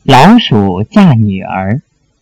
老鼠嫁女儿。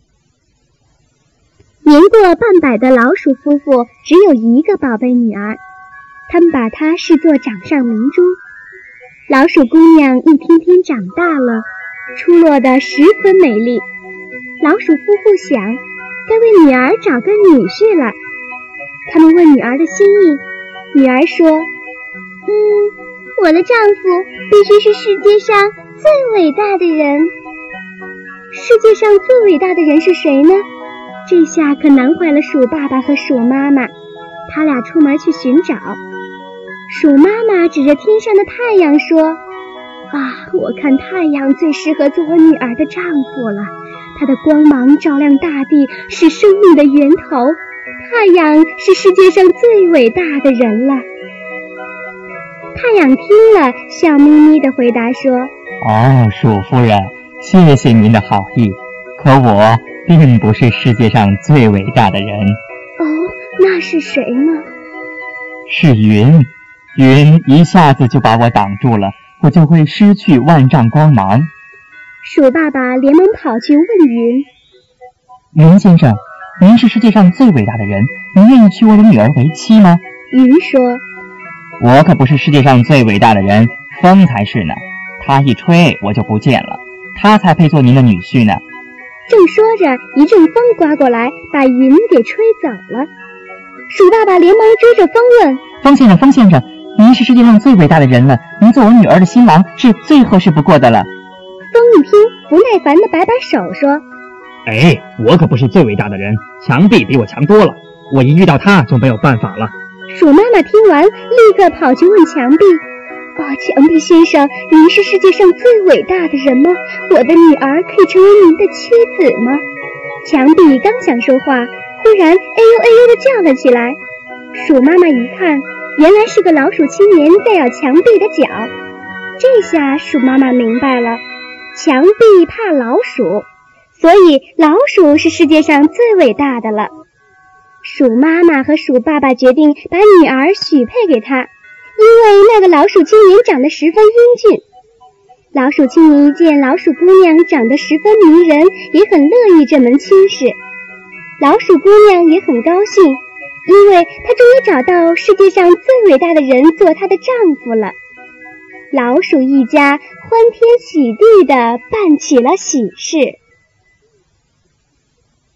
年过半百的老鼠夫妇只有一个宝贝女儿，他们把她视作掌上明珠。老鼠姑娘一天天长大了，出落得十分美丽。老鼠夫妇想，该为女儿找个女婿了。他们问女儿的心意，女儿说：我的丈夫必须是世界上最伟大的人。世界上最伟大的人是谁呢？这下可难坏了鼠爸爸和鼠妈妈，他俩出门去寻找。鼠妈妈指着天上的太阳说：我看太阳最适合做我女儿的丈夫了，它的光芒照亮大地，是生命的源头。太阳是世界上最伟大的人了。太阳听了，笑眯眯地回答说： 鼠夫人，谢谢您的好意，可我并不是世界上最伟大的人。 那是谁呢？ 是云。云一下子就把我挡住了，我就会失去万丈光芒。 鼠爸爸连忙跑去问云： 云先生，您是世界上最伟大的人，您愿意娶我的女儿为妻吗？ 云说： 我可不是世界上最伟大的人，风才是呢，他一吹我就不见了，他才配做您的女婿呢。 正说着，一阵风刮过来，把云给吹走了。鼠爸爸连忙追着风问： 风先生，您是世界上最伟大的人了，您做我女儿的新郎是最合适不过的了。 风一听，不耐烦地摆摆手说： 我可不是最伟大的人，墙壁比我强多了，我一遇到他就没有办法了。 鼠妈妈听完，立刻跑去问墙壁：墙壁先生，您是世界上最伟大的人吗？我的女儿可以成为您的妻子吗？墙壁刚想说话，忽然哎呦哎呦地叫了起来。鼠妈妈一看，原来是个老鼠青年在咬墙壁的脚。这下鼠妈妈明白了，墙壁怕老鼠，所以老鼠是世界上最伟大的了。鼠妈妈和鼠爸爸决定把女儿许配给他，因为那个老鼠青年长得十分英俊。老鼠青年一见老鼠姑娘长得十分迷人，也很乐意这门亲事。老鼠姑娘也很高兴，因为她终于找到世界上最伟大的人做她的丈夫了。老鼠一家欢天喜地地办起了喜事。